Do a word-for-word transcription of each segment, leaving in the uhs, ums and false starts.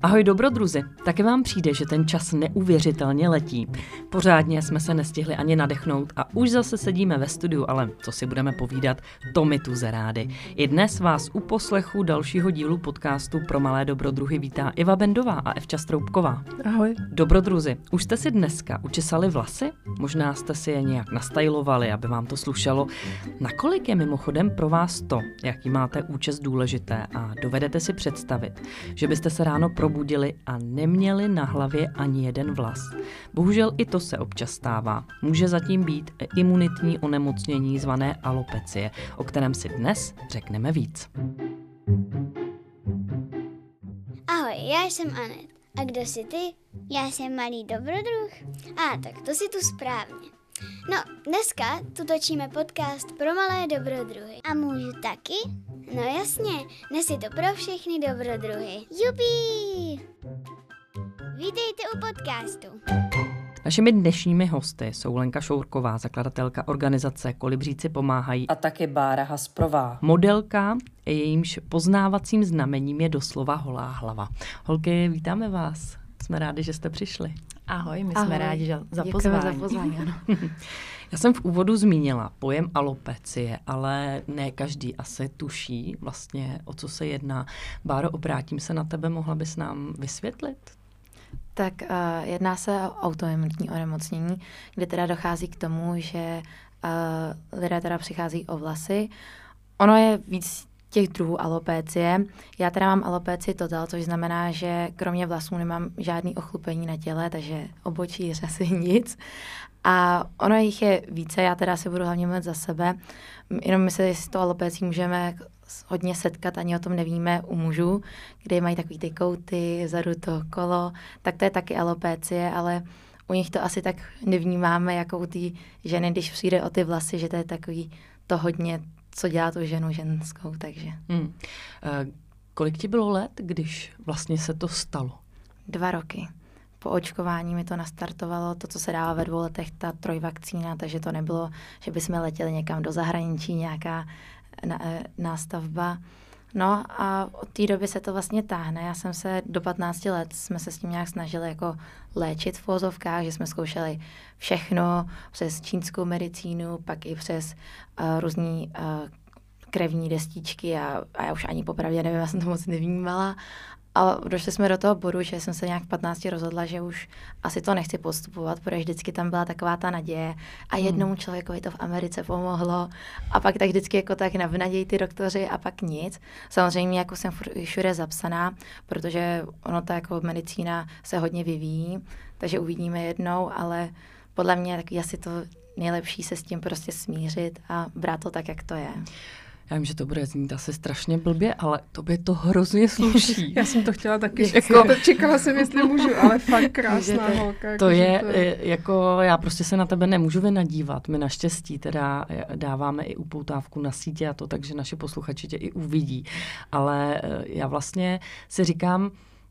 Ahoj dobrodruzi, taky vám přijde, že ten čas neuvěřitelně letí. Pořádně jsme se nestihli ani nadechnout a už zase sedíme ve studiu, ale co si budeme povídat, to mi tu zerády. I dnes vás u poslechu dalšího dílu podcastu Pro malé dobrodruhy vítá Iva Bendová a Evča Stroubková. Ahoj. Dobrodruzi, už jste si dneska učesali vlasy? Možná jste si je nějak nastajlovali, aby vám to slušelo. Nakolik je mimochodem pro vás to, jaký máte účes důležité a dovedete si představit, že byste se ráno probudili a neměli na hlavě ani jeden vlas? Bohužel i to se občas stává. Může zatím být imunitní onemocnění zvané alopecie, o kterém si dnes řekneme víc. Ahoj, já jsem Anet. A kdo jsi ty? Já jsem malý dobrodruh. A tak to si tu správně. No, dneska tu točíme podcast Pro malé dobrodruhy. A můžu taky? No jasně, dnes je to pro všechny dobrodruhy. Jupí! Vítejte u podcastu. Našimi dnešními hosty jsou Lenka Šourková, zakladatelka organizace Kolibříci pomáhají, a taky Bára Hasprová, modelka, jejímž poznávacím znamením je doslova holá hlava. Holky, vítáme vás. Jsme rádi, že jste přišli. Ahoj, my Ahoj. jsme rádi že za Děkujeme pozvání. za pozvání, ano. Já jsem v úvodu zmínila pojem alopecie, ale ne každý asi tuší vlastně, o co se jedná. Báro, obrátím se na tebe, mohla bys nám vysvětlit? Tak uh, jedná se o autoimunitní onemocnění, kde teda dochází k tomu, že uh, lidé teda přichází o vlasy. Ono je víc těch druhů alopécie. Já teda mám alopécii total, což znamená, že kromě vlasů nemám žádný ochlupení na těle, takže obočí, řasy, nic. A ono jich je více, já teda si budu hlavně mluvit za sebe. Jenom my se s tou alopécií můžeme hodně setkat, ani o tom nevíme u mužů, kde mají takový ty kouty, vzadu to kolo, tak to je taky alopécie, ale u nich to asi tak nevnímáme jako u té ženy, když přijde o ty vlasy, že to je takový to hodně, co dělá tu ženu ženskou, takže. Hmm. E, kolik ti bylo let, když vlastně se to stalo? Dva roky. Po očkování mi to nastartovalo, to, co se dává ve dvou letech, ta trojvakcína, takže to nebylo, že bychom letěli někam do zahraničí, nějaká na, nástavba. No a od té doby se to vlastně táhne. Já jsem se do patnácti let, jsme se s tím nějak snažili jako léčit v pozovkách, že jsme zkoušeli všechno přes čínskou medicínu, pak i přes uh, různý uh, krevní destičky a, a já už ani popravdě nevím, já jsem to moc nevnímala. A došli jsme do toho bodu, že jsem se nějak v patnácti rozhodla, že už asi to nechci postupovat, protože vždycky tam byla taková ta naděje a jednomu člověkovi to v Americe pomohlo a pak tak vždycky jako tak navnadějí ty doktoři a pak nic. Samozřejmě jako jsem všude zapsaná, protože ono ta jako medicína se hodně vyvíjí, takže uvidíme jednou, ale podle mě taky asi to nejlepší se s tím prostě smířit a brát to tak, jak to je. Já vím, že to bude znít asi strašně blbě, ale tobě to hrozně sluší. Já jsem to chtěla taky říct. Jako, Čekala jsem, jestli můžu, ale fakt krásná Můžete. holka. to je, to je, jako, já prostě se na tebe nemůžu vynadívat. My naštěstí teda dáváme i upoutávku na sítě a to, takže naši posluchači tě i uvidí. Ale já vlastně si říkám,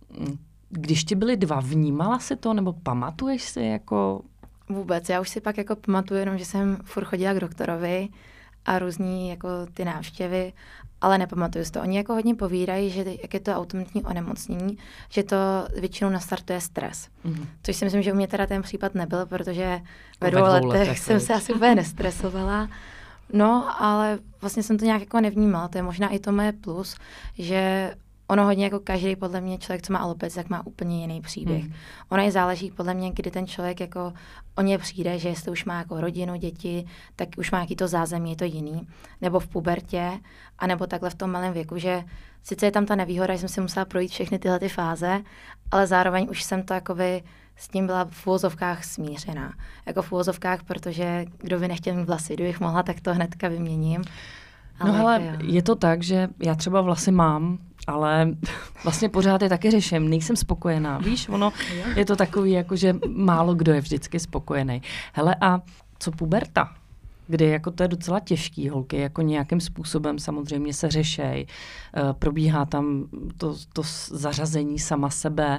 když ti byli dva, vnímala si to, nebo pamatuješ si jako... Vůbec, já už si pak jako pamatuju jenom, že jsem furt chodila k doktorovi a různý jako ty návštěvy, ale nepamatuju si to. Oni jako hodně povídají, že jak je to autoimunitní onemocnění, že to většinou nastartuje stres. Mm-hmm. Což si myslím, že u mě teda ten případ nebyl, protože ve dvou letech, letech jsem se asi úplně nestresovala. No, ale vlastně jsem to nějak jako nevnímala. To je možná i to moje plus, že ono hodně jako každý, podle mě, člověk, co má alopeci, tak má úplně jiný příběh. Hmm. Ono je záleží, podle mě, kdy ten člověk jako o ně přijde, že jestli už má jako rodinu, děti, tak už má jaký to zázemí, je to jiný. Nebo v pubertě, anebo takhle v tom malém věku, že sice je tam ta nevýhoda, že jsem si musela projít všechny tyhle ty fáze, ale zároveň už jsem to jakoby s tím byla v úvozovkách smířená. Jako v úvozovkách, protože kdo by nechtěl mít vlasy, kdybych mohla, tak to hnedka vyměním. Ale no hele, je to tak, že já třeba vlasy mám, ale vlastně pořád je taky řeším, nejsem spokojená, víš, ono je to takový, jako že málo kdo je vždycky spokojený. Hele, a co puberta? Kdy jako to je docela těžký, holky, jako nějakým způsobem samozřejmě se řešej, uh, probíhá tam to, to zařazení sama sebe.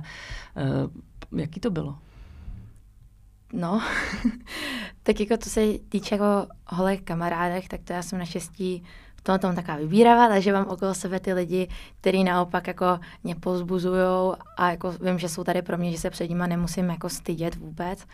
Uh, jaký to bylo? No, tak jako to se týče jako holek kamarádek, tak to já jsem naštěstí v tom tom taková vybíravá, takže mám okolo sebe ty lidi, kteří naopak jako mě povzbuzujou a jako vím, že jsou tady pro mě, že se před nima nemusím jako stydět vůbec.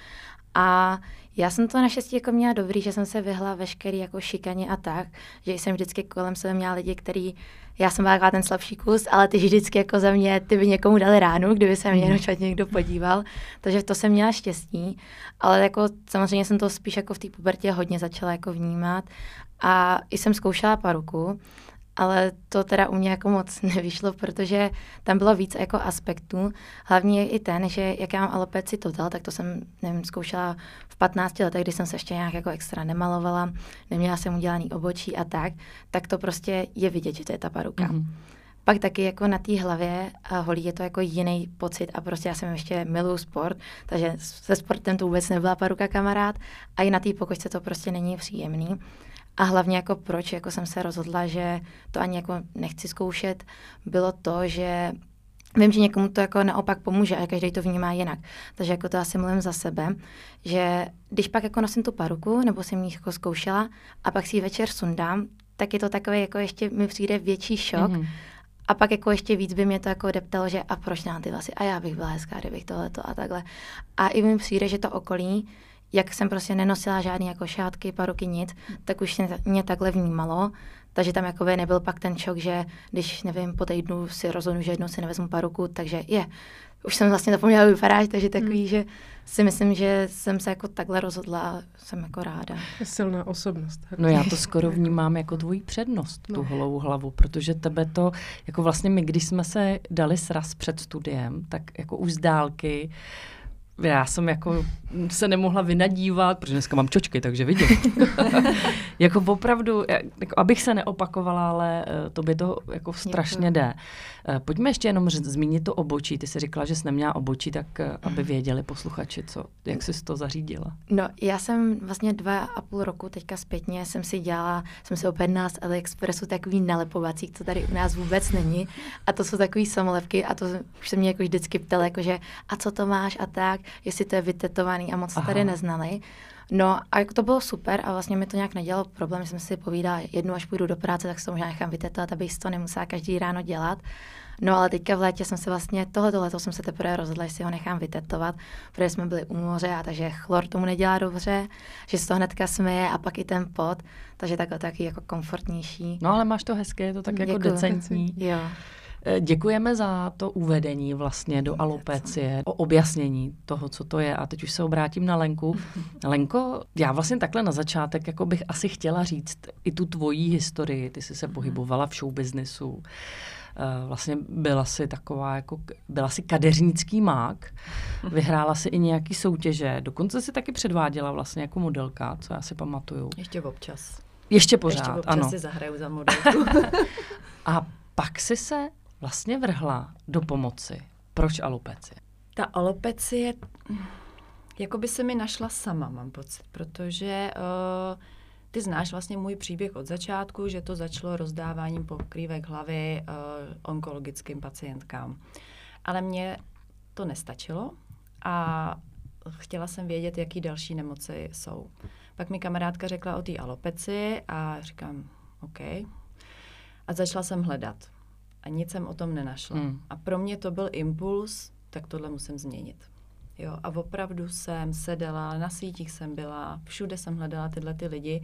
A já jsem to naštěstí jako měla dobrý, že jsem se vyhla veškerý jako šikaně a tak, že jsem vždycky kolem sebe měla lidi, který, já jsem byla taková ten slabší kus, ale ty vždycky jako za mě, ty by někomu dali ránu, kdyby se mě jenom špatně někdo podíval, takže to jsem měla štěstí, ale jako samozřejmě jsem to spíš jako v té pubertě hodně začala jako vnímat a i jsem zkoušela paruku, ale to teda u mě jako moc nevyšlo, protože tam bylo víc jako aspektů. Hlavně je i ten, že jak já mám alopeci total, tak to jsem, nevím, zkoušela v patnácti letech, kdy jsem se ještě nějak jako extra nemalovala, neměla jsem udělaný obočí a tak, tak to prostě je vidět, že to je ta paruka. Mm-hmm. Pak taky jako na té hlavě a holí je to jako jiný pocit a prostě já jsem ještě miluju sport, takže se sportem to vůbec nebyla paruka kamarád a i na té pokožce to prostě není příjemný. A hlavně jako proč jako jsem se rozhodla, že to ani jako nechci zkoušet, bylo to, že vím, že někomu to jako naopak pomůže a každý to vnímá jinak. Takže jako to asi mluvím za sebe, že když pak jako nosím tu paruku, nebo jsem ji jako zkoušela a pak si ji večer sundám, tak je to takový jako ještě mi přijde větší šok. Mm-hmm. A pak jako ještě víc by mě to jako deptalo, že a proč nám ty vlasy? A já bych byla hezká, kdybych tohleto a takhle. A i mi přijde, že to okolí, jak jsem prostě nenosila žádný jako šátky, paruky, nic, tak už mě, mě takhle vnímalo. Takže tam jakoby nebyl pak ten šok, že když, nevím, po týdnu si rozhodnu, že jednou si nevezmu paruku, takže je, už jsem vlastně zapomněla vypadat, takže takový, mm. že si myslím, že jsem se jako takhle rozhodla a jsem jako ráda. Je silná osobnost. No já to skoro vnímám jako tvoji přednost, tu no. holou hlavu, protože tebe to, jako vlastně my, když jsme se dali sraz před studiem, tak jako už z dálky, já jsem jako se nemohla vynadívat, protože dneska mám čočky, takže vidím. Jako opravdu, jako abych se neopakovala, ale to by to jako strašně jde. Pojďme ještě jenom zmínit to obočí. Ty jsi říkala, že jsi neměla obočí, tak aby věděli posluchači, co, jak jsi to zařídila. No, já jsem vlastně dva a půl roku teďka zpětně jsem si dělala, jsem si objednala z AliExpressu takový nalepovací, co tady u nás vůbec není. A to jsou takový samolepky a to už se mě jako vždycky ptali, jakože a co to máš a tak, jestli to je vytetovaný a moc Aha. tady neznali. No a jako to bylo super a vlastně mi to nějak nedělalo problém, že jsem si povídala, jednou až půjdu do práce, tak se to možná nechám vytetovat, abych to nemusela každý ráno dělat. No ale teďka v létě jsem se vlastně, tohleto leto jsem se teprve rozhodla, že si ho nechám vytetovat, protože jsme byli u moře a takže chlor tomu nedělá dobře, že se to hnedka směje a pak i ten pot, takže takhle taky jako komfortnější. No ale máš to hezké, je to tak jako Děkuju. decentní. Jo. Děkujeme za to uvedení vlastně do alopecie, o objasnění toho, co to je. A teď už se obrátím na Lenku. Lenko, já vlastně takhle na začátek jako bych asi chtěla říct i tu tvojí historii. Ty jsi se pohybovala v showbiznisu. Vlastně byla si taková, jako, byla si kadeřnický mák. Vyhrála si i nějaký soutěže. Dokonce si taky předváděla vlastně jako modelka, co já si pamatuju. Ještě občas. Ještě pořád, Ještě občas ano. si zahraju za modelku. A pak si se vlastně vrhla do pomoci. Proč alopecie? Ta alopecie, jako by se mi našla sama, mám pocit, protože uh, ty znáš vlastně můj příběh od začátku, že to začalo rozdáváním pokrývek hlavy uh, onkologickým pacientkám. Ale mně to nestačilo a chtěla jsem vědět, jaký další nemoci jsou. Pak mi kamarádka řekla o té alopecii a říkám, OK. A začala jsem hledat. A nic jsem o tom nenašla. Hmm. A pro mě to byl impuls, tak tohle musím změnit. Jo, a opravdu jsem seděla, na sítích jsem byla, všude jsem hledala tyhle ty lidi.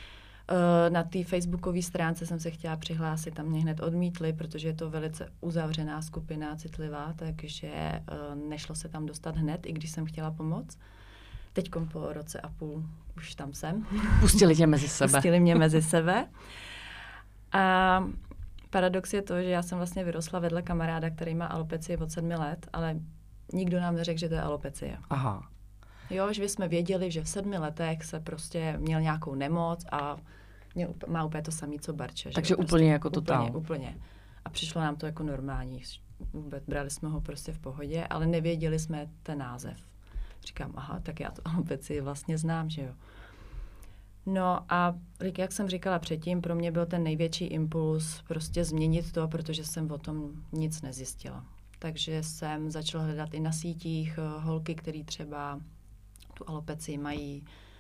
Uh, na té facebookové stránce jsem se chtěla přihlásit, tam mě hned odmítli, protože je to velice uzavřená skupina, citlivá, takže uh, nešlo se tam dostat hned, i když jsem chtěla pomoct. Teďkom po roce a půl už tam jsem. Pustili tě mezi sebe. Pustili mě mezi sebe. A paradox je to, že já jsem vlastně vyrostla vedle kamaráda, který má alopecii od sedmi let, ale nikdo nám neřekl, že to je alopecie. Aha. Jo, že jsme věděli, že v sedmi letech se prostě měl nějakou nemoc a měl, má úplně to samé, co Barča. Takže úplně prostě jako totál. Úplně, úplně. A přišlo nám to jako normální. Vůbec brali jsme ho prostě v pohodě, ale nevěděli jsme ten název. Říkám, aha, tak já tu alopecii vlastně znám, že jo. No a jak jsem říkala předtím, pro mě byl ten největší impuls prostě změnit to, protože jsem o tom nic nezjistila. Takže jsem začala hledat i na sítích holky, které třeba tu alopecii mají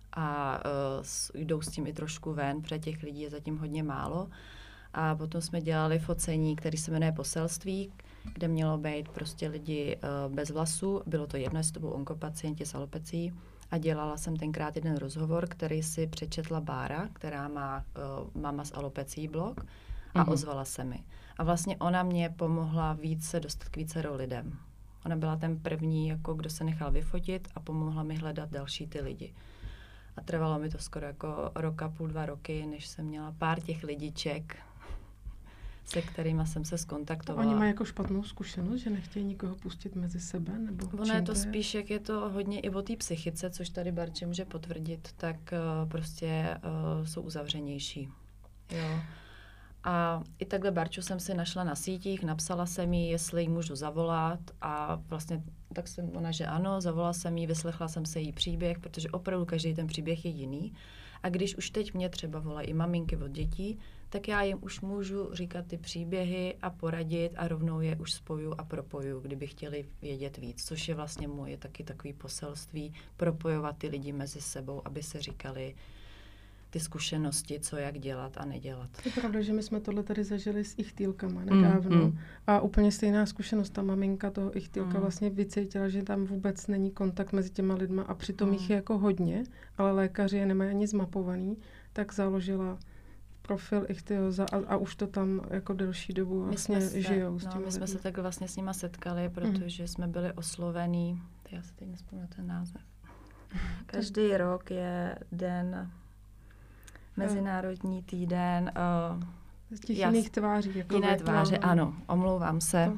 a uh, jdou s tím i trošku ven, protože těch lidí je zatím hodně málo. A potom jsme dělali focení, který se jmenuje Poselství, kde mělo být prostě lidi uh, bez vlasů. Bylo to jedno, jestli to budou onkopacienti s alopecí. A dělala jsem tenkrát jeden rozhovor, který si přečetla Bára, která má uh, Mama s alopecí blog a mm-hmm. ozvala se mi. A vlastně ona mě pomohla víc se dostat k vícero lidem. Ona byla ten první, jako kdo se nechal vyfotit a pomohla mi hledat další ty lidi. A trvalo mi to skoro jako roka, půl, dva roky, než jsem měla pár těch lidiček, se kterými jsem se skontaktovala. Oni mají jako špatnou zkušenost, že nechtějí nikoho pustit mezi sebe? Nebo ono je to spíš, jak je to hodně i o té psychice, což tady Barči může potvrdit, tak uh, prostě uh, jsou uzavřenější. Jo. A i takhle Barču jsem si našla na sítích, napsala jsem jí, jestli jí můžu zavolat a vlastně tak jsem ona, že ano, zavolala jsem jí, vyslechla jsem se jí příběh, protože opravdu každý ten příběh je jiný. A když už teď mě třeba volají i maminky od dětí, tak já jim už můžu říkat ty příběhy a poradit a rovnou je už spoju a propoju, kdyby chtěli vědět víc, což je vlastně moje taky takový poselství, propojovat ty lidi mezi sebou, aby se říkali ty zkušenosti, co jak dělat a nedělat. Je pravda, že my jsme tohle tady zažili s ichtýlkama nedávno Mm, mm. a úplně stejná zkušenost, ta maminka toho ichtýlka Mm. vlastně vycítila, že tam vůbec není kontakt mezi těma lidma a přitom Mm. jich je jako hodně, ale lékaři je nemají ani zmapovaný, tak založila profil ichtyoza a, a už to tam jako delší dobu vlastně se, žijou s no, těmi my jsme lidmi. se takhle vlastně s nima setkali, protože mm. jsme byli oslovení, já se teď nespomínám ten název. Každý rok je den, Mezinárodní týden uh, Z těch jas, jiných tváří. Jako jiné vy, tváře, no, ano, omlouvám se.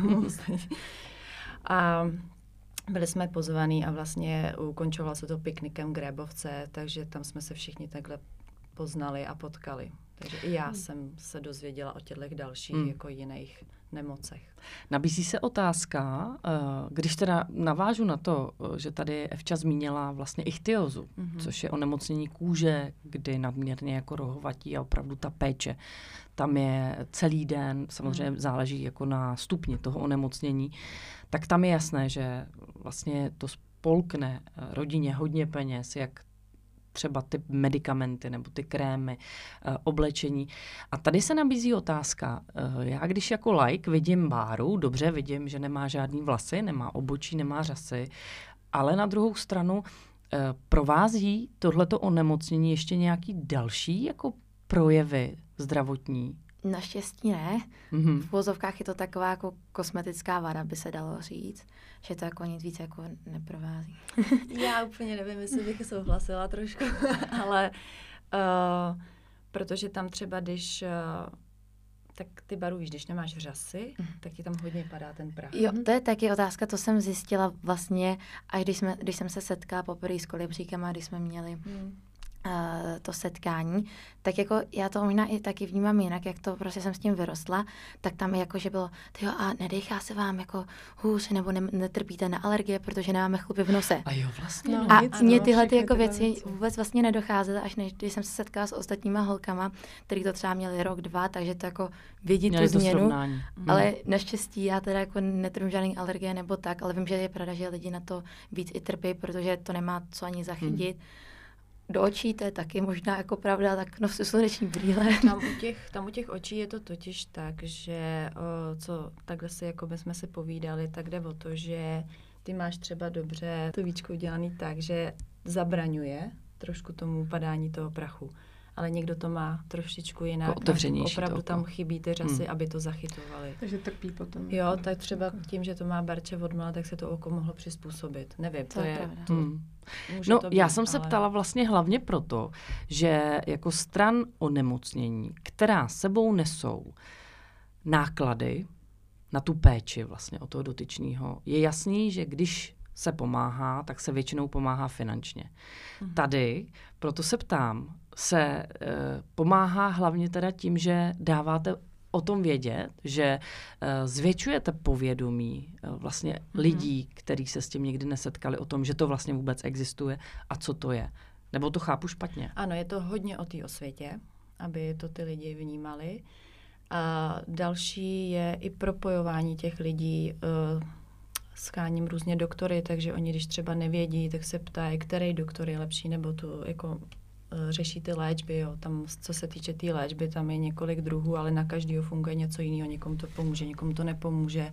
A byli jsme pozvaní a vlastně ukončovalo se to piknikem v Grébovce, takže tam jsme se všichni takhle poznali a potkali. Takže i já hmm. jsem se dozvěděla o těchto dalších hmm. jako jiných nemocech. Nabízí se otázka, když teda navážu na to, že tady Evča zmínila vlastně ichtyozu, mm-hmm. což je onemocnění kůže, kdy nadměrně jako rohovatí a opravdu ta péče. Tam je celý den, samozřejmě mm. záleží jako na stupni toho onemocnění, tak tam je jasné, že vlastně to spolkne rodině hodně peněz, jak třeba ty medikamenty nebo ty krémy, oblečení. A tady se nabízí otázka. Já když jako laik vidím Báru, dobře vidím, že nemá žádný vlasy, nemá obočí, nemá řasy, ale na druhou stranu provází tohleto onemocnění ještě nějaký další jako projevy zdravotní? Naštěstí ne. Mm-hmm. V uvozovkách je to taková jako kosmetická vada, by se dalo říct, že to jako nic víc jako neprovází. Já úplně nevím, jestli bych souhlasila trošku, ale uh, protože tam třeba, když uh, tak ty Baru, víš, když nemáš řasy, mm. tak ti tam hodně padá ten prach. Jo, to je taky otázka, to jsem zjistila vlastně, až když, jsme, když jsem se setkala poprvé s kolibříkama, když jsme měli mm. Uh, to setkání, tak jako já to možná i taky vnímám jinak, jak to prostě jsem s tím vyrostla, tak tam jako, že bylo, tyjo, a nedechá se vám jako hůř, nebo ne, netrpíte na alergie, protože nemáme chlupy v nose. A jo, vlastně. No, a nic, mně no, tyhle ty jako tyhle věci, věci vůbec vlastně nedocházely, až než, když jsem se setkala s ostatníma holkama, který to třeba měli rok, dva, takže to jako vidí tu změnu, ale naštěstí já teda jako netrpím žádný alergie nebo tak, ale vím, že je pravda, že lidi na to víc i trpí, protože to nemá co ani zachytit. Hmm. Do očí, to je taky možná jako pravda, tak no sluneční brýle. Tam u těch, tam u těch očí je to totiž tak, že o, co takhle si jako bychom si povídali, tak jde o to, že ty máš třeba dobře to víčko udělaný tak, že zabraňuje trošku tomu padání toho prachu. Ale někdo to má trošičku jinak. Opravdu tam chybí ty řasy, hmm. aby to zachytovali. Takže trpí potom. Jo, tak třeba tím, že to má Barče odmala, tak se to oko mohlo přizpůsobit. Nevím, to, to je... je to, hmm. No, to být, já jsem se ale... ptala vlastně hlavně proto, že jako stran onemocnění, která sebou nesou náklady na tu péči vlastně o toho dotyčného, je jasný, že když se pomáhá, tak se většinou pomáhá finančně. Hmm. Tady, proto se ptám, se e, pomáhá hlavně teda tím, že dáváte o tom vědět, že e, zvětšujete povědomí e, vlastně mm-hmm. lidí, kteří se s tím nikdy nesetkali, o tom, že to vlastně vůbec existuje a co to je. Nebo to chápu špatně? Ano, je to hodně o té osvětě, aby to ty lidi vnímali. A další je i propojování těch lidí e, scháním různě doktory, takže oni, když třeba nevědí, tak se ptají, který doktor je lepší, nebo tu jako řeší ty léčby. Jo. Tam, co se týče té tý léčby, tam je několik druhů, ale na každého funguje něco jiného. Někomu to pomůže, někomu to nepomůže.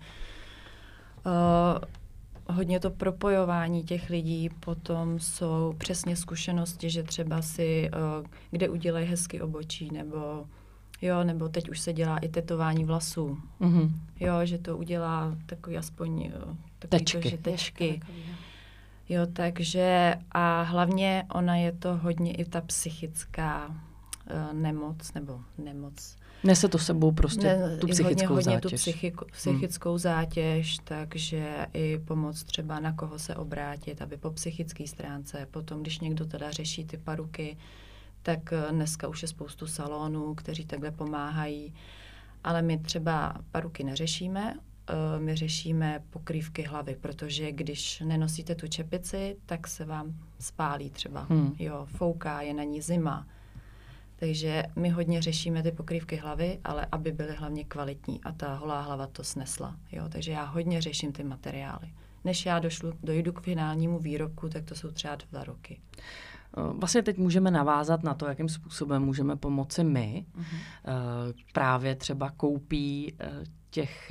Uh, hodně to propojování těch lidí, potom jsou přesně zkušenosti, že třeba si, uh, kde udělají hezky obočí, nebo jo, nebo teď už se dělá i tetování vlasů. Mm-hmm. Jo, že to udělá takový aspoň jo, takový tečky. To, že tečky. Jo, takže a hlavně ona je to hodně i ta psychická uh, nemoc, nebo nemoc. Nese to sebou prostě ne, tu psychickou hodně, zátěž. Hodně tu psychiko, psychickou hmm. zátěž, takže i pomoc třeba na koho se obrátit, aby po psychické stránce, potom když někdo teda řeší ty paruky, tak dneska už je spoustu salonů, kteří takhle pomáhají, ale my třeba paruky neřešíme, my řešíme pokrývky hlavy, protože když nenosíte tu čepici, tak se vám spálí třeba, hmm. jo, fouká, je na ní zima. Takže my hodně řešíme ty pokrývky hlavy, ale aby byly hlavně kvalitní a ta holá hlava to snesla. Jo? Takže já hodně řeším ty materiály. Než já došlu, dojdu k finálnímu výrobku, tak to jsou třeba dva roky. Vlastně teď můžeme navázat na to, jakým způsobem můžeme pomoci my. Mm-hmm. Právě třeba koupí těch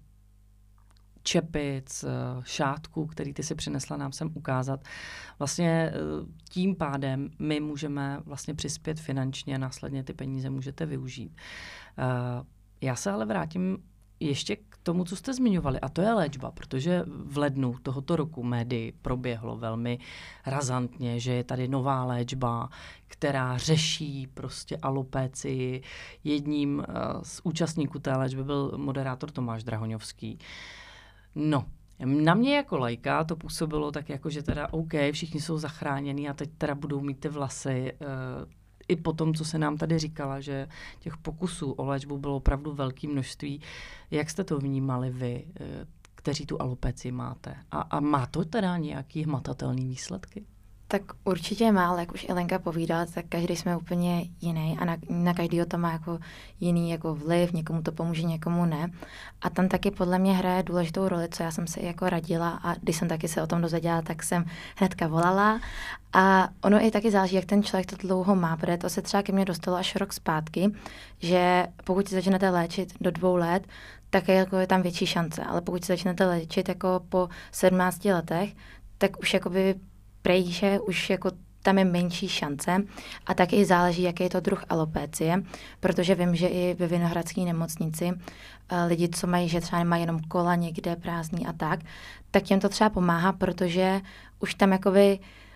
čepic, šátků, který ty si přinesla nám sem ukázat. Vlastně tím pádem my můžeme vlastně přispět finančně, následně ty peníze můžete využít. Já se ale vrátím ještě k tomu, co jste zmiňovali, a to je léčba, protože v lednu tohoto roku médii proběhlo velmi razantně, že je tady nová léčba, která řeší prostě alopécii. Jedním z účastníků té léčby byl moderátor Tomáš Drahoňovský. No, na mě jako laika to působilo tak jako, že teda OK, všichni jsou zachránění a teď teda budou mít ty vlasy. Uh, I po tom, co se nám tady říkala, že těch pokusů o léčbu bylo opravdu velké množství. Jak jste to vnímali vy, uh, kteří tu alopécii máte? A, a má to teda nějaký hmatatelný výsledky? Tak určitě má, ale jak už Elenka povídala, tak každý jsme úplně jiný a na, na každýho to má jako jiný jako vliv, někomu to pomůže, někomu ne. A tam taky podle mě hraje důležitou roli, co já jsem si jako radila a když jsem taky se o tom dozvěděla, tak jsem hnedka volala. A ono i taky záleží, jak ten člověk to dlouho má, protože to se třeba ke mně dostalo až rok zpátky, že pokud si začnete léčit do dvou let, tak je, jako je tam větší šance, ale pokud si začnete léčit jako po sedmnácti letech, tak už jakoby prej, že už jako tam je menší šance a taky záleží, jaký je to druh alopécie, protože vím, že i ve Vinohradské nemocnici lidi, co mají, že třeba nemají jenom kola někde prázdný a tak, tak těm to třeba pomáhá, protože už tam jakoby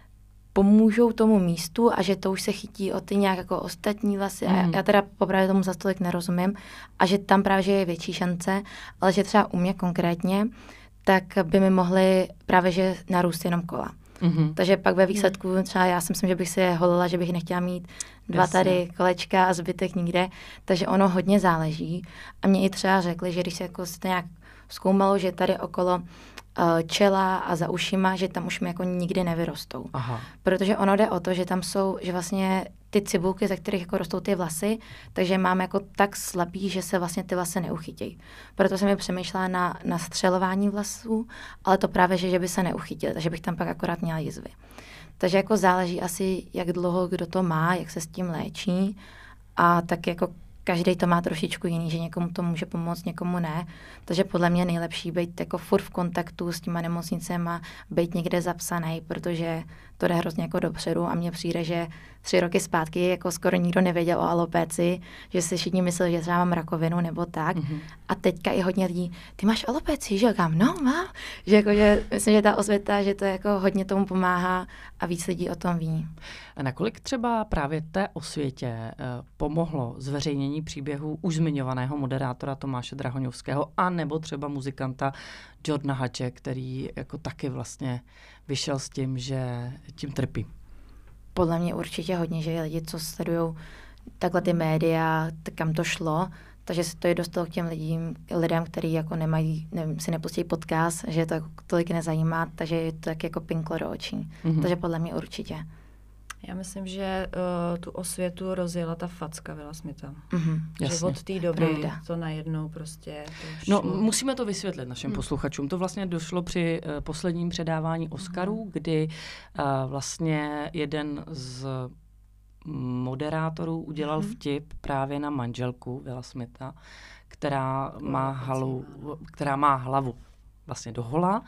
pomůžou tomu místu a že to už se chytí o ty nějak jako ostatní vlasy. Mm. A já, já teda popravdě tomu za tolik nerozumím a že tam právě že je větší šance, ale že třeba u mě konkrétně, tak by mi mohly právě že narůst jenom kola. Mm-hmm. Takže pak ve výsledku třeba já si myslím, že bych si je holila, že bych nechtěla mít dva Jasně. tady kolečka a zbytek nikde, takže ono hodně záleží. A mě i třeba řekli, že když se jako to nějak zkoumalo, že tady okolo uh, čela a za ušima, že tam už mi jako nikdy nevyrostou. Aha. Protože ono jde o to, že tam jsou, že vlastně ty cibulky, ze kterých jako rostou ty vlasy, takže máme jako tak slabý, že se vlastně ty vlasy neuchytějí. Proto jsem mi přemýšlela na, na střelování vlasů, ale to právě, že, že by se neuchytily, takže bych tam pak akorát měla jizvy. Takže jako záleží asi, jak dlouho kdo to má, jak se s tím léčí a tak jako každý to má trošičku jiný, že někomu to může pomoct, někomu ne. Takže podle mě nejlepší být jako furt v kontaktu s těma nemocnicema, být někde zapsaný, protože to jde hrozně jako dopředu a mně přijde, že tři roky zpátky jako skoro nikdo nevěděl o alopécii, že si všichni mysleli, že třeba mám rakovinu nebo tak. Mm-hmm. A teďka i hodně lidí, ty máš alopécii, že? Říkám, no mám. Že jako, že myslím, že ta osvěta, že to jako hodně tomu pomáhá a víc lidí o tom ví. A nakolik třeba právě té osvětě eh, pomohlo zveřejnění příběhu už zmiňovaného moderátora Tomáše Drahoňovského a nebo třeba muzikanta Jordana Hatche, který jako taky vlastně vyšel s tím, že tím trpí? Podle mě určitě hodně, že lidi, co sledují takhle ty média, tak kam to šlo, takže se to je dostalo k těm lidím, lidem, kteří jako nemají, nevím, si nepustí podcast, že to tolik nezajímá, takže je to tak jako pinklo do očí. Mm-hmm. Takže podle mě určitě. Já myslím, že uh, tu osvětu rozjela ta facka Willa Smitha. Mm-hmm, že jasně. od té doby Pravda. to najednou prostě... To No, šlo. musíme to vysvětlit našim Hmm. posluchačům. To vlastně došlo při uh, posledním předávání Oscarů, Hmm. kdy uh, vlastně jeden z moderátorů udělal Hmm. vtip právě na manželku Willa Smitha, která má, Alopecia. halu, která má hlavu vlastně dohola.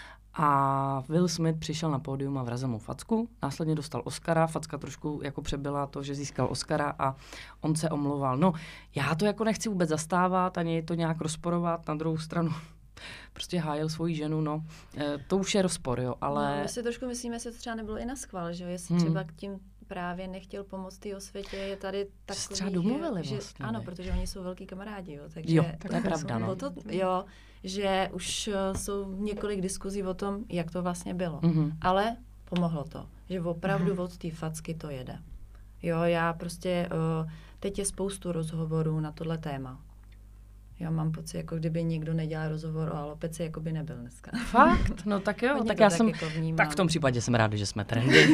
A Will Smith přišel na pódium a vrazil mu facku, následně dostal Oscara, facka trošku jako přebyla to, že získal Oscara a on se omlouval. No, já to jako nechci vůbec zastávat, ani to nějak rozporovat, na druhou stranu prostě hájil svoji ženu, no. E, to už je rozpor, jo, ale... No, my si trošku myslíme, že to třeba nebylo i na schvál, že jo, jestli Hmm. třeba k tím právě nechtěl pomoct té osvětě, je tady takový, třeba domluvili že, vlastně, že, ano, ne? protože oni jsou velký kamarádi, jo, takže... Jo, Tak to je to pravda, no. bylo to, jo, že už uh, jsou několik diskuzí o tom, jak to vlastně bylo. Mhm. Ale pomohlo to, že opravdu Mhm. od té facky to jede. Jo, já prostě, uh, teď je spoustu rozhovorů na tohle téma. Já mám pocit, jako kdyby nikdo nedělal rozhovor o alopeci, jako by nebyl dneska. Fakt? No tak jo, Hodně tak to já tak jsem... jako vnímám. Tak v tom případě jsem ráda, že jsme trendy.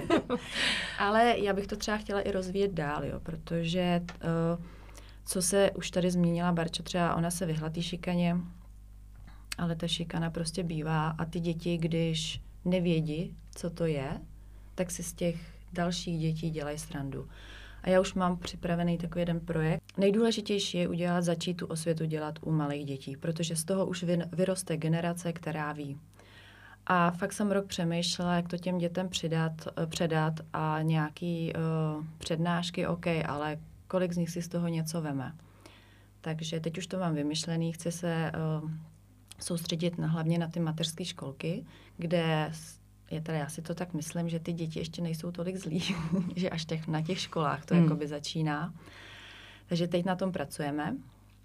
Ale já bych to třeba chtěla i rozvíjet dál, jo, protože uh, co se už tady zmínila Barča, třeba ona se vyhla té šikaně, ale ta šikana prostě bývá a ty děti, když nevědí, co to je, tak si z těch dalších dětí dělají srandu. A já už mám připravený takový jeden projekt. Nejdůležitější je udělat, začít tu osvětu dělat u malých dětí, protože z toho už vy, vyroste generace, která ví. A fakt jsem rok přemýšlela, jak to těm dětem přidat, předat a nějaký uh, přednášky, OK, ale kolik z nich si z toho něco veme. Takže teď už to mám vymyšlený, chci se uh, soustředit na, hlavně na ty mateřské školky, kde je teda, já si to tak myslím, že ty děti ještě nejsou tolik zlí, že až těch, na těch školách to Hmm. jakoby začíná. Takže teď na tom pracujeme.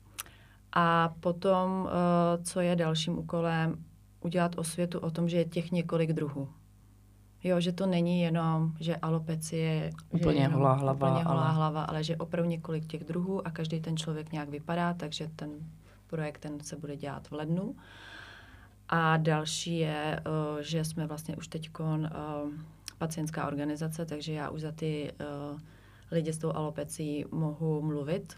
A potom, uh, co je dalším úkolem, udělat osvětu o tom, že je těch několik druhů. Jo, že to není jenom, že alopecie je Úplně jenom holá hlava, úplně holá ale- hlava, ale že opravdu několik těch druhů a každý ten člověk nějak vypadá, takže ten projekt ten se bude dělat v lednu. A další je, uh, že jsme vlastně už teďkon uh, pacientská organizace, takže já už za ty uh, lidi s tou alopecií mohu mluvit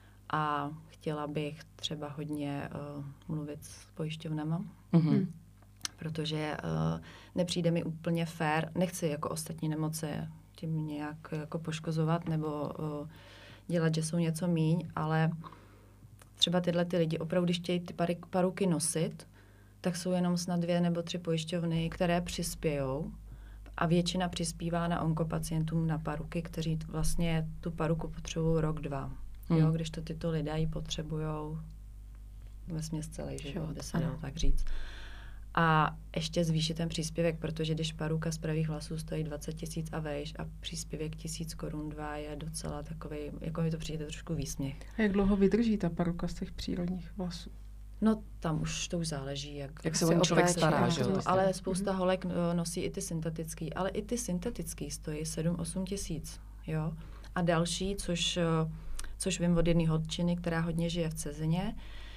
a chtěla bych třeba hodně uh, mluvit s pojišťovnama, Mhm. protože uh, nepřijde mi úplně fér, nechci jako ostatní nemoce tím nějak jako poškozovat nebo uh, dělat, že jsou něco míň, ale třeba tyhle ty lidi opravdu, když chtějí ty pary, paruky nosit, tak jsou jenom snad dvě nebo tři pojišťovny, které přispějou a většina přispívá na onkopacientům na paruky, kteří vlastně tu paruku potřebují rok, dva. Hmm. Jo, když to tyto lidé ji potřebujou vesměs celý život, Život, by se dalo ano. tak říct. A ještě zvýšit ten příspěvek, protože když paruka z pravých vlasů stojí dvacet tisíc a vejš a příspěvek tisíc korun dva je docela takový, jako mi to přijde trošku výsměch. A jak dlouho vydrží ta paruka z těch přírodních vlasů? No tam už to už záleží, jak, Jak se Se o ní člověk opéče, stará, ano. že jo? No, ale spousta holek eh, nosí i ty syntetický, ale i ty syntetický stojí sedm osm tisíc, jo. A další, což, eh, což vím od jedné holčiny, která hodně žije v cizině,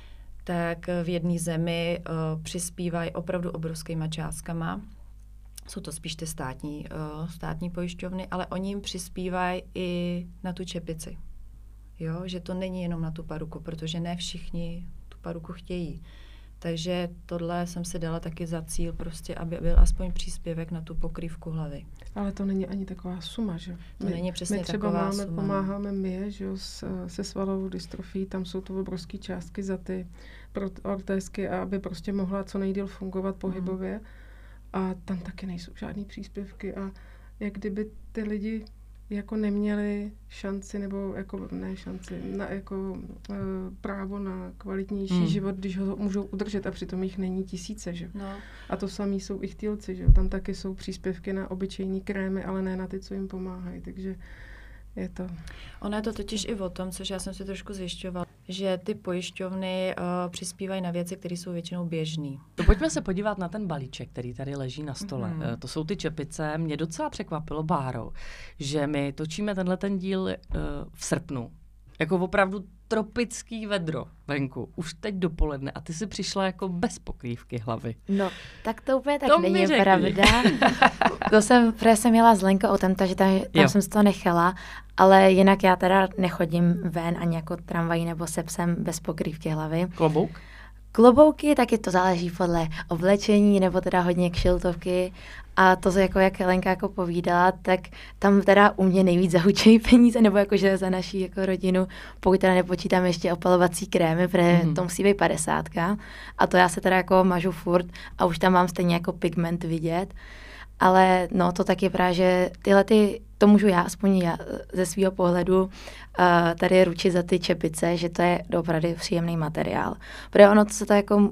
tak v jedné zemi uh, přispívají opravdu obrovskýma částkama. Jsou to spíš ty státní, uh, státní pojišťovny, ale oni jim přispívají i na tu čepici. Jo, že to není jenom na tu paruku, protože ne všichni tu paruku chtějí. Takže tohle jsem si dala taky za cíl, prostě, aby byl aspoň příspěvek na tu pokrývku hlavy. Ale to není ani taková suma, že? To není přesně my třeba taková máme, suma. pomáháme my, že jo, s, se svalovou dystrofí, tam jsou to obrovské částky za ty ortézky, aby prostě mohla co nejdýl fungovat pohybově. A tam taky nejsou žádný příspěvky a jak kdyby ty lidi jako neměli šanci, nebo jako ne šanci, na jako e, právo na kvalitnější Hmm. život, když ho můžou udržet a přitom jich není tisíce, že? No, A to samý jsou i chtílci, že jo? Tam taky jsou příspěvky na obyčejní krémy, ale ne na ty, co jim pomáhají, takže je to... ono je to totiž i o tom, což já jsem si trošku zjišťovala, že ty pojišťovny uh, přispívají na věci, které jsou většinou běžné. To pojďme se podívat na ten balíček, který tady leží na stole. Mhm. Mm. To jsou ty čepice. Mě docela překvapilo, Báro, že my točíme tenhle ten díl uh, v srpnu. Jako opravdu tropický vedro venku, už teď dopoledne a ty jsi přišla jako bez pokrývky hlavy. No, tak to úplně tak to není pravda. To jsem, protože jsem jela s Lenkou o tam, takže tam, tam jsem to nechala, ale jinak já teda nechodím ven ani jako tramvají nebo se psem bez pokrývky hlavy. Klobouk? Klobouky, taky to záleží podle oblečení, nebo teda hodně kšiltovky. A to, jako jak Lenka jako povídala, tak tam teda u mě nejvíc zahučejí peníze, nebo jakože za naší jako rodinu, pokud teda nepočítám ještě opalovací krémy, protože mm. to musí být padesátka. A to já se teda jako mažu furt a už tam mám stejně jako pigment vidět. Ale no, to taky právě, že tyhle ty, to můžu já, aspoň já ze svého pohledu, uh, tady ručit za ty čepice, že to je opravdu příjemný materiál. Protože ono to se to jako,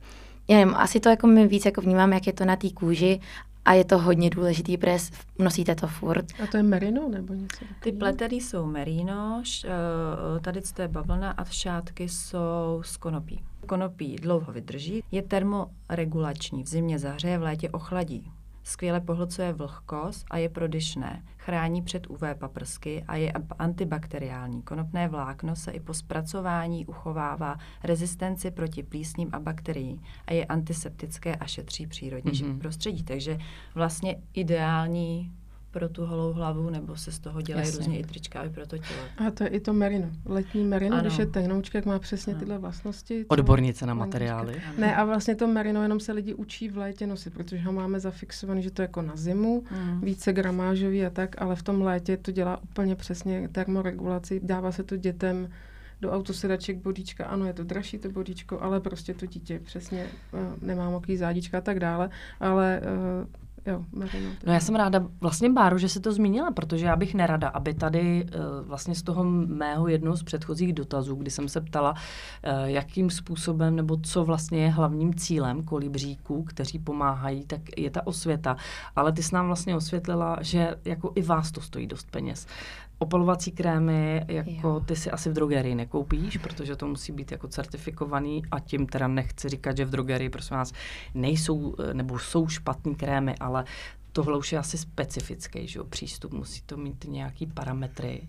já nevím, asi to jako my víc jako vnímám, jak je to na té kůži a je to hodně důležitý, protože nosíte to furt. A to je merino nebo něco? Ty pletery jsou merino, š, uh, tady to je bavlna a šátky jsou z konopí. Konopí dlouho vydrží, je termoregulační, v zimě zahřeje, v létě ochladí. Skvěle pohlcuje vlhkost a je prodyšné. Chrání před U V paprsky a je antibakteriální. Konopné vlákno se i po zpracování uchovává rezistenci proti plísním a bakteriím a je antiseptické a šetří přírodní mm-hmm. prostředí. Takže vlastně ideální pro tu holou hlavu, nebo se z toho dělají Jasně. různě i trička i pro to tělo. A to je i to merino. Letní merino, ano. Když je tehnoučka, jak má přesně ano. tyhle vlastnosti. Odbornice na materiály. Ne, a vlastně to merino jenom se lidi učí v létě nosit, protože ho máme zafixovaný, že to je jako na zimu, mm. více gramážový a tak, ale v tom létě to dělá úplně přesně termoregulaci, dává se to dětem do autosedaček bodíčka, ano, je to dražší to bodíčko, ale prostě to dítě přesně uh, nemá mokrý zádička a tak dále, ale uh, Jo, merino, no já jsem ráda, vlastně Báro, že jsi to zmínila, protože já bych nerada, aby tady uh, vlastně z toho mého jednoho z předchozích dotazů, kdy jsem se ptala, uh, jakým způsobem nebo co vlastně je hlavním cílem kolibříků, kteří pomáhají, tak je ta osvěta. Ale ty jsi nám vlastně osvětlila, že jako i vás to stojí dost peněz. Opalovací krémy, jako jo. ty si asi v drogerii nekoupíš, protože to musí být jako certifikovaný a tím teda nechci říkat, že v drogerii prosím vás nejsou nebo jsou špatný krémy, ale tohle už je asi specifický, že jo, přístup, musí to mít nějaký parametry.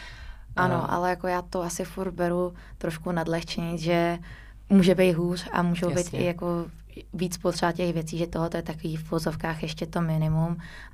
Ano, uh, ale jako já to asi furt beru trošku nadlehčeně, že může být hůř a můžou Jasně. být i jako víc potřeba těch věcí, že tohle je takový v pozovkách ještě to minimum,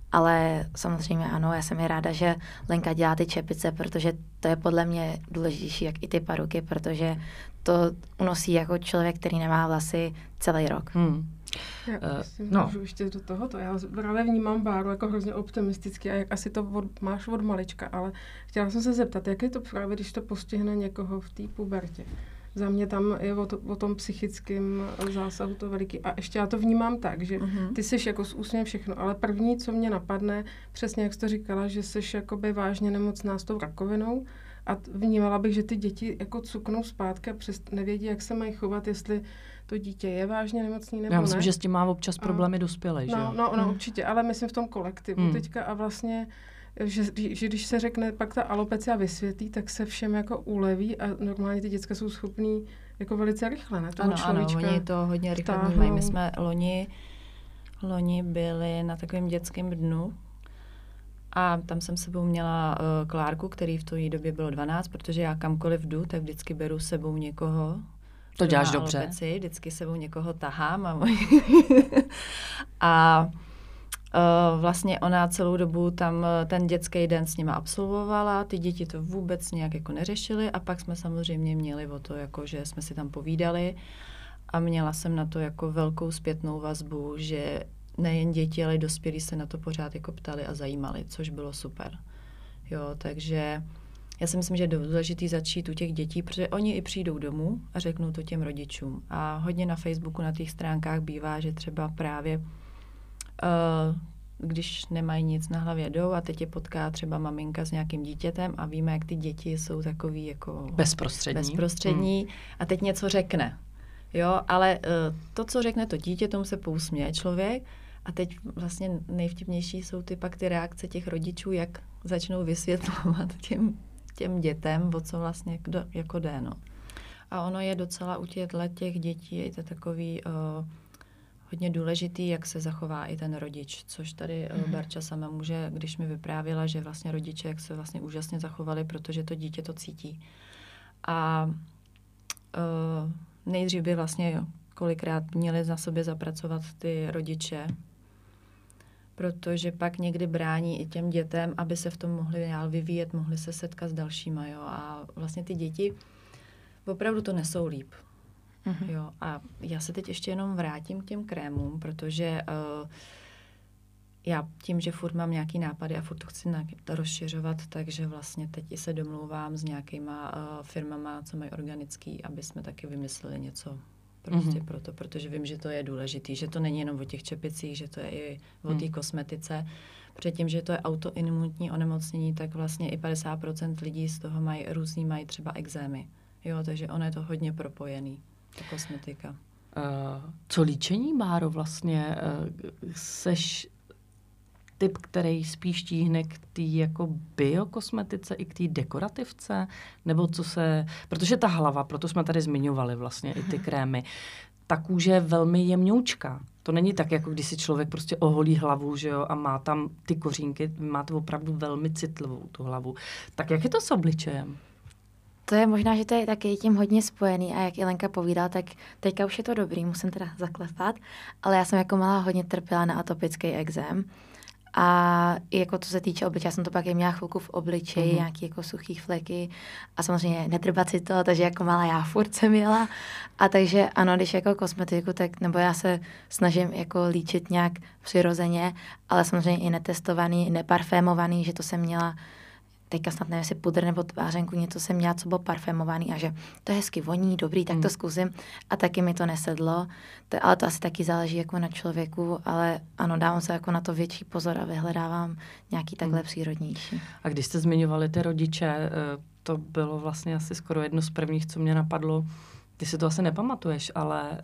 ale samozřejmě ano, já jsem i ráda, že Lenka dělá ty čepice, protože to je podle mě důležitější, jak i ty paruky, protože to unosí jako člověk, který nemá vlasy celý rok. Hmm. Já uh, no. můžu ještě do tohoto. Já právě vnímám Báru jako hrozně optimisticky a jak asi to od, máš od malička, ale chtěla jsem se zeptat, jak je to právě, když to postihne někoho v té pubertě? Za mě tam je o, to, o tom psychickém zásahu to veliký. A ještě já to vnímám tak, že ty jsi jako s úsměvem všechno, ale první, co mě napadne, přesně jak jsi to říkala, že jsi jakoby vážně nemocná s tou rakovinou a vnímala bych, že ty děti jako cuknou zpátky a přes nevědí, jak se mají chovat, jestli to dítě je vážně nemocný nebo ne. Já myslím, ne. že s tím má občas problémy dospělej, že no, jo? No, no, určitě, ale myslím v tom kolektivu hmm. teďka a vlastně Že, že když se řekne pak ta alopecia vysvětlí, tak se všem jako uleví a normálně ty děcka jsou schopný jako velice rychle, ne? Toho ano, ano, oni to hodně rychle vnímají. My jsme loni, loni byli na takovém dětském dnu a tam jsem sebou měla uh, Klárku, který v té době bylo dvanáct, protože já kamkoliv jdu, tak vždycky beru sebou někoho. To děláš dobře. Alopeci, vždycky sebou někoho tahám a, a Uh, vlastně ona celou dobu tam uh, ten dětský den s nima absolvovala, ty děti to vůbec nějak jako neřešily a pak jsme samozřejmě měli o to, jako, že jsme si tam povídali a měla jsem na to jako velkou zpětnou vazbu, že nejen děti, ale i dospělí se na to pořád jako ptali a zajímali, což bylo super. Jo, takže já si myslím, že je důležitý začít u těch dětí, protože oni i přijdou domů a řeknou to těm rodičům. A hodně na Facebooku, na těch stránkách bývá, že třeba právě Uh, když nemají nic na hlavě, jdou a teď je potká třeba maminka s nějakým dítětem a víme, jak ty děti jsou takový jako bezprostřední, bezprostřední hmm. a teď něco řekne. Jo, ale uh, to, co řekne to dítě, tomu se pousměje člověk a teď vlastně nejvtipnější jsou ty pak ty reakce těch rodičů, jak začnou vysvětlovat těm, těm dětem, o co vlastně kdo, jako jde. No. A ono je docela u těch let těch dětí, je to takový uh, hodně důležitý, jak se zachová i ten rodič, což tady mm. Barča sama může, když mi vyprávěla, že vlastně rodiče, jak se vlastně úžasně zachovali, protože to dítě to cítí. A uh, nejdřív by vlastně kolikrát měli na sobě zapracovat ty rodiče, protože pak někdy brání i těm dětem, aby se v tom mohli dál vyvíjet, mohli se setkat s dalšíma, jo. A vlastně ty děti opravdu to nesou líp. Mm-hmm. Jo. A já se teď ještě jenom vrátím k těm krémům, protože uh, já tím, že furt mám nějaký nápady a furt to chci rozšiřovat, takže vlastně teď i se domlouvám s nějakýma uh, firmama, co mají organický, aby jsme taky vymysleli něco prostě mm-hmm. proto, protože vím, že to je důležitý, že to není jenom o těch čepicích, že to je i o té mm. kosmetice. Předtím, že to je autoimunitní onemocnění, tak vlastně i padesát procent lidí z toho mají různý, mají třeba ekzémy. Jo, takže ono je to hodně propojený, ta kosmetika. Uh, co líčení, Báro, vlastně? Uh, seš typ, který spíš tíhne k té jako biokosmetice i k té dekorativce? Nebo co se... Protože ta hlava, proto jsme tady zmiňovali vlastně i ty krémy, ta kůže je velmi jemňoučká. To není tak, jako když si člověk prostě oholí hlavu, že jo, a má tam ty kořínky, máte opravdu velmi citlivou tu hlavu. Tak jak je to s obličejem? To je možná, že to je taky tím hodně spojený a jak Jelenka povídala, tak teďka už je to dobrý, musím teda zaklepat, ale já jsem jako malá hodně trpěla na atopický ekzém. A i jako to se týče obličeje, já jsem to pak i měla chvilku v obličeji, mm-hmm. nějaký jako suchý fleky a samozřejmě nedrbat si to, takže jako malá já furt jsem jela. A takže ano, když jako kosmetiku, tak nebo já se snažím jako líčit nějak přirozeně, ale samozřejmě i netestovaný, neparfémovaný, že to jsem měla, teďka snad nevím, jestli pudr nebo tvářenku, něco jsem měla, co bylo parfémovaný a že to je hezky voní, dobrý, tak to mm. zkusím. A taky mi to nesedlo, to, ale to asi taky záleží jako na člověku, ale ano, dávám se jako na to větší pozor a vyhledávám nějaký takhle mm. přírodnější. A když jste zmiňovali ty rodiče, to bylo vlastně asi skoro jedno z prvních, co mě napadlo. Ty si to asi nepamatuješ, ale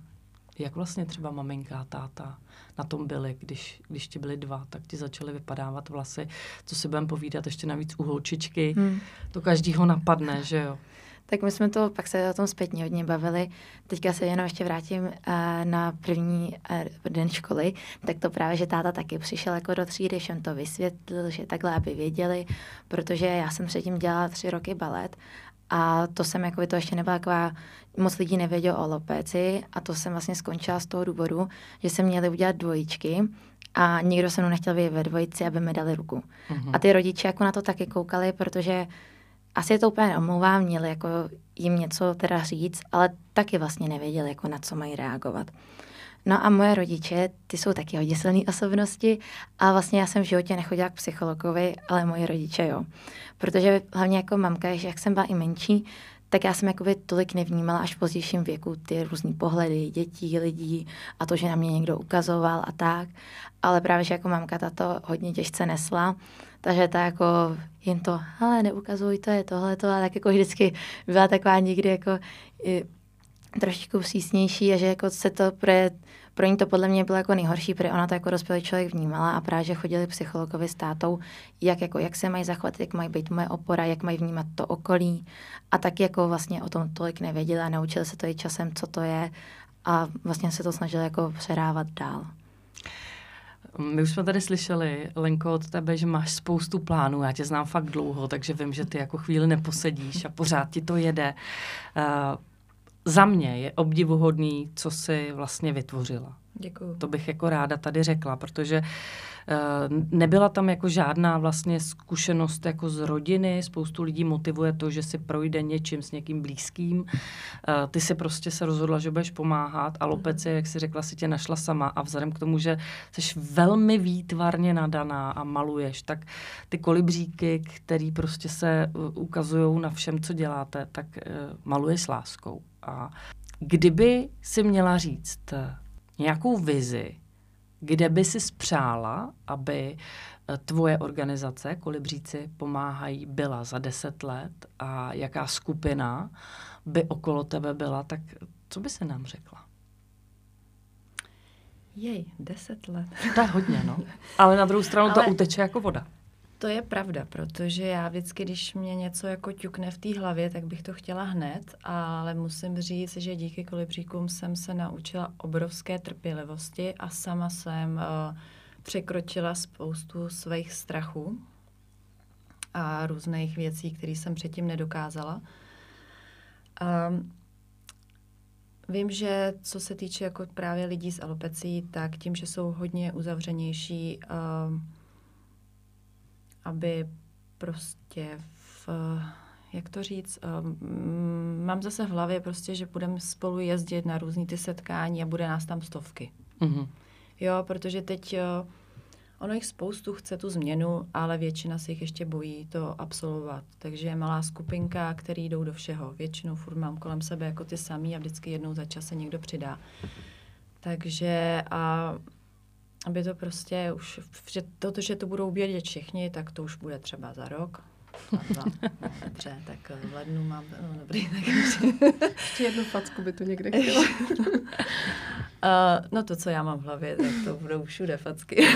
jak vlastně třeba maminka a táta na tom byli, když, když ti byli dva, tak ti začaly vypadávat vlasy. Co si budeme povídat, ještě navíc u holčičky. Hmm. To každýho napadne, že jo? Tak my jsme to, pak se o tom zpětně hodně bavili. Teďka se jenom ještě vrátím uh, na první uh, den školy. Tak to právě, že táta taky přišel jako do třídy, že on to vysvětlil, že takhle, aby věděli, protože já jsem předtím dělala tři roky balet a to jsem, jako by to ještě nebyla taková, moc lidí nevědělo o lopéci a to jsem vlastně skončila z toho důvodu, že jsem měli udělat dvojičky a nikdo se mnou nechtěl být ve dvojici, aby mi dali ruku. Uh-huh. A ty rodiče jako na to taky koukali, protože asi je to úplně neomlouvám, měli jako jim něco teda říct, ale taky vlastně nevěděli, jako na co mají reagovat. No a moje rodiče, ty jsou taky hodně silné osobnosti a vlastně já jsem v životě nechodila k psychologovi, ale moji rodiče jo. Protože hlavně jako mamka, že jak jsem byla i menší, tak já jsem jakoby tolik nevnímala až v pozdějším věku ty různý pohledy dětí, lidí a to, že na mě někdo ukazoval a tak. Ale právě, že jako mamka ta to hodně těžce nesla, takže ta jako jim to, ale neukazuj, to je tohleto, a tak jako vždycky byla taková někdy jako i, trošičku přísnější a že jako se to pro, pro ní to podle mě bylo jako nejhorší, protože ona to jako dospělý člověk vnímala a právě, že chodili psychologovi s tátou, jak, jako, jak se mají zachovat, jak mají být moje opora, jak mají vnímat to okolí a taky jako vlastně o tom tolik nevěděli a naučili se to i časem, co to je a vlastně se to snažili jako přerávat dál. My už jsme tady slyšeli, Lenko, od tebe, že máš spoustu plánů. Já tě znám fakt dlouho, takže vím, že ty jako chvíli neposedíš a pořád ti to jede. Uh, za mě je obdivuhodný, co jsi vlastně vytvořila. Děkuju. To bych jako ráda tady řekla, protože uh, nebyla tam jako žádná vlastně zkušenost jako z rodiny. Spoustu lidí motivuje to, že si projde něčím s někým blízkým. Uh, ty si prostě se rozhodla, že budeš pomáhat a lopec je, jak si řekla, si tě našla sama a vzhledem k tomu, že jsi velmi výtvarně nadaná a maluješ, tak ty kolibříky, který prostě se uh, ukazujou na všem, co děláte, tak uh, maluješ s láskou. A kdyby si měla říct nějakou vizi, kde by si spřála, aby tvoje organizace Kolibříci pomáhají byla za deset let a jaká skupina by okolo tebe byla, tak co by se nám řekla? Jej, deset let. To je hodně, no. Ale na druhou stranu Ale... to uteče jako voda. To je pravda, protože já vždycky, když mě něco jako ťukne v té hlavě, tak bych to chtěla hned, ale musím říct, že díky kolibříkům jsem se naučila obrovské trpělivosti a sama jsem uh, překročila spoustu svých strachů a různých věcí, které jsem předtím nedokázala. Um, vím, že co se týče jako právě lidí s alopecií, tak tím, že jsou hodně uzavřenější, um, aby prostě v, jak to říct, um, mám zase v hlavě prostě, že budeme spolu jezdit na různý ty setkání a bude nás tam stovky. Mm-hmm. Jo, protože teď uh, ono jich spoustu chce tu změnu, ale většina se jich ještě bojí to absolvovat. Takže je malá skupinka, který jdou do všeho. Většinou furt mám kolem sebe jako ty samý a vždycky jednou za čas se někdo přidá. Takže a aby to prostě už, že to, že to budou vědět všichni, tak to už bude třeba za rok. Dva. Dobře, tak v lednu mám, no dobrý, tak ještě jednu facku by to někde chtěla. uh, no to, co já mám v hlavě, tak to budou všude facky.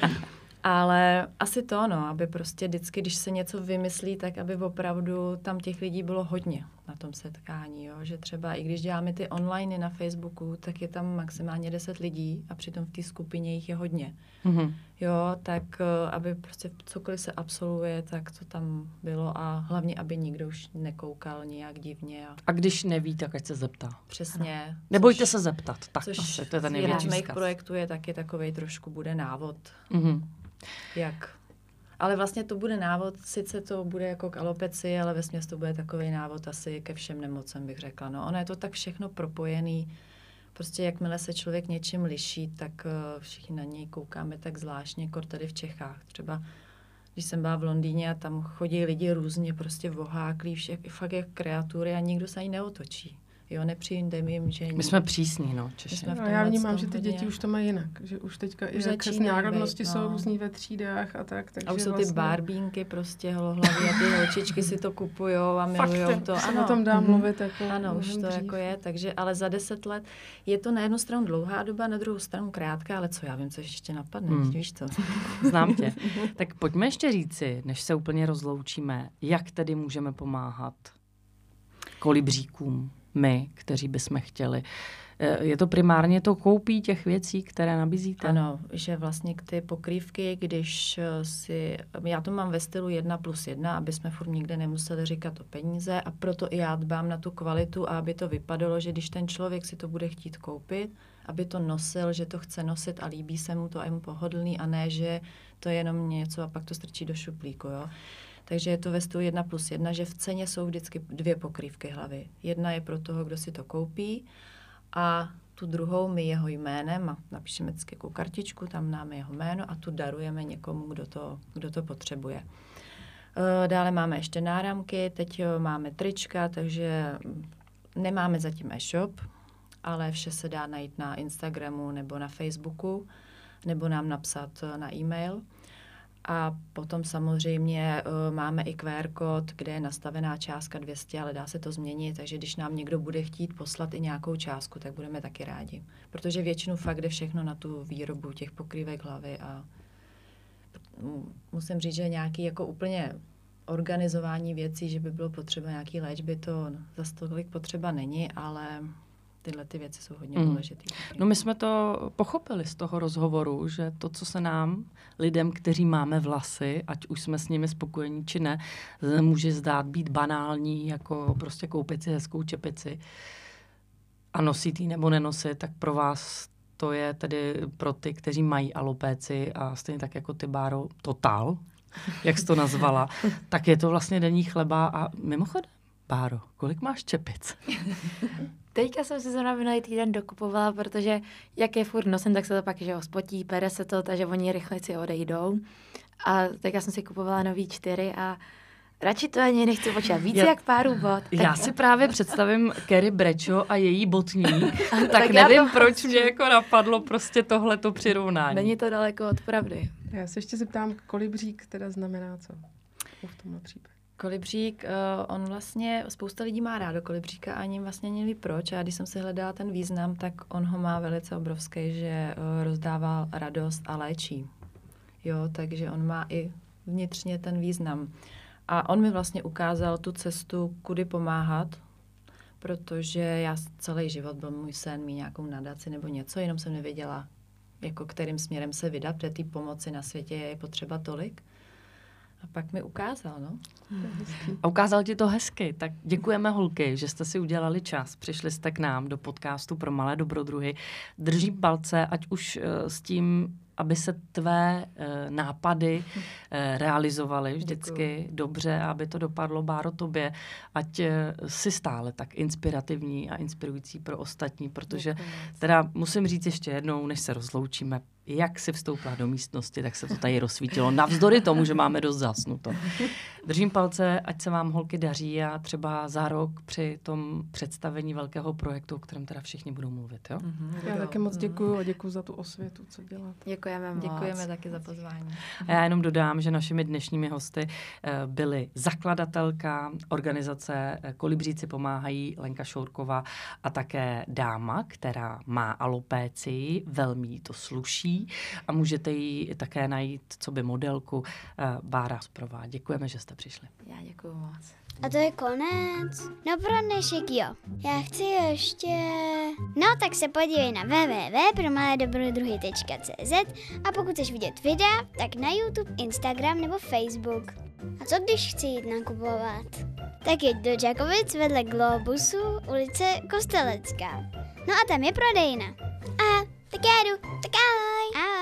Ale asi to, no, aby prostě vždycky, když se něco vymyslí, tak aby opravdu tam těch lidí bylo hodně na tom setkání, jo? Že třeba i když děláme ty online na Facebooku, tak je tam maximálně deset lidí a přitom v té skupině jich je hodně. Mm-hmm. Jo, tak aby prostě cokoliv se absolvuje, tak to tam bylo a hlavně, aby nikdo už nekoukal nějak divně. A, a když neví, tak ať se zeptá. Přesně. Ano. Nebojte což, se zeptat. Tak což asi, to je ten největší mých projektů je taky takovej trošku bude návod. Mm-hmm. Jak? Ale vlastně to bude návod, sice to bude jako k alopeci, ale vesměs to bude takový návod asi ke všem nemocem, bych řekla. No, ono je to tak všechno propojený. Prostě jakmile se člověk něčím liší, tak uh, všichni na něj koukáme tak zvláštně, jako tady v Čechách. Třeba když jsem byla v Londýně a tam chodí lidi různě prostě voháklí, však, fakt jak kreatury a nikdo se ani neotočí. Jo, nepřijde jim, že... My jsme přísní, no, Češi. A já vnímám, že ty děti už to mají jinak. Že už teďka i jak z národnosti být, jsou no. různý ve třídách a tak. Takže a už jsou vlastně... ty barbínky prostě holohlavy a ty holčičky si to kupujou a milujou to. Ano, o tom dá mluvit jako... Ano, už to dřív. Jako je, takže ale za deset let je to na jednu stranu dlouhá doba, na druhou stranu krátká, ale co já vím, co ještě napadne, hmm. víš to. Znám tě. Tak pojďme ještě říci, než se úplně rozloučíme, jak tedy můžeme pomáhat kolibříkům, my, kteří bychom chtěli. Je to primárně to koupí těch věcí, které nabízíte? Ano, že vlastně ty pokrývky, když si, já to mám ve stylu jedna plus jedna, aby jsme furt nikde nemuseli říkat o peníze a proto i já dbám na tu kvalitu a aby to vypadalo, že když ten člověk si to bude chtít koupit, aby to nosil, že to chce nosit a líbí se mu to a je mu pohodlný a ne, že to je jenom něco a pak to strčí do šuplíku, jo. Takže je to ve stylu jedna plus jedna, že v ceně jsou vždycky dvě pokrývky hlavy. Jedna je pro toho, kdo si to koupí a tu druhou my jeho jménem a napíšeme vždycky jako kartičku, tam dáme jeho jméno a tu darujeme někomu, kdo to, kdo to potřebuje. Dále máme ještě náramky, teď máme trička, takže nemáme zatím e-shop, ale vše se dá najít na Instagramu nebo na Facebooku, nebo nám napsat na e-mail. A potom samozřejmě uh, máme i Q R kód, kde je nastavená částka dvě stě, ale dá se to změnit, takže když nám někdo bude chtít poslat i nějakou částku, tak budeme taky rádi. Protože většinou fakt jde všechno na tu výrobu těch pokrývek hlavy a musím říct, že nějaký jako úplně organizování věcí, že by bylo potřeba nějaký léčby, to zase tolik potřeba není, ale tyhle ty věci jsou hodně důležité. Mm. No my jsme to pochopili z toho rozhovoru, že to, co se nám, lidem, kteří máme vlasy, ať už jsme s nimi spokojení či ne, může zdát být banální, jako prostě koupit si hezkou čepici a nosit ji nebo nenosit, tak pro vás to je tedy pro ty, kteří mají alopécii a stejně tak jako ty, Báro, totál, jak jsi to nazvala, tak je to vlastně denní chleba a mimochodem, Báro, kolik máš čepic? Teďka jsem si zrovna minulý týden dokupovala, protože jak je furt nosem, tak se to pak, že ho spotí, pere se to, takže oni rychle si odejdou. A teďka jsem si kupovala nový čtyři a radši to ani nechci počítat. Více jak párů bot. Já si právě představím Carrie Bradshaw a její botník, tak, tak nevím, to... proč mě jako napadlo prostě tohleto přirovnání. Není to daleko od pravdy. Já se ještě zeptám, kolibřík teda znamená co v tomhle případě? Kolibřík, uh, on vlastně, spousta lidí má rádo kolibříka a ani vlastně neví proč. A když jsem si hledala ten význam, tak on ho má velice obrovský, že uh, rozdává radost a léčí. Jo, takže on má i vnitřně ten význam. A on mi vlastně ukázal tu cestu, kudy pomáhat, protože já celý život byl můj sen mít nějakou nadaci nebo něco, jenom jsem nevěděla, jako kterým směrem se vydat, protože té pomoci na světě je potřeba tolik. A pak mi ukázal, no. A ukázal ti to hezky, tak děkujeme holky, že jste si udělali čas, přišli jste k nám do podcastu pro malé dobrodruhy. Držím palce, ať už uh, s tím, aby se tvé uh, nápady uh, realizovaly vždycky Děkuju. dobře, aby to dopadlo, Báro, tobě, ať uh, si stále tak inspirativní a inspirující pro ostatní, protože Děkuju. teda musím říct ještě jednou, než se rozloučíme, jak si vstoupila do místnosti, tak se to tady rozsvítilo. Navzdory tomu, že máme dost zasnuto. Držím palce, ať se vám, holky, daří a třeba za rok při tom představení velkého projektu, o kterém teda všichni budou mluvit. Jo? Mm-hmm. Já taky moc děkuju a děkuju za tu osvětu, co děláte. Děkujeme moc. Děkujeme taky za pozvání. A já jenom dodám, že našimi dnešními hosty byly zakladatelka organizace Kolibříci pomáhají Lenka Šourková a také dáma, která má alopécii, velmi jí to sluší a můžete ji také najít co by modelku Bára Sprová. Děkujeme, že jste přišli. Já děkuju moc. A to je konec? No pro dnešek jo. Já chci ještě... No tak se podívej na w w w tečka pro malé dobrodruhy tečka c z a pokud chceš vidět videa, tak na YouTube, Instagram nebo Facebook. A co když chci jít nakupovat? Tak jeď do Čakovic vedle Globusu, ulice Kostelecká. No a tam je prodejna. Aha, tak já jdu. Tak ahoj. Ahoj.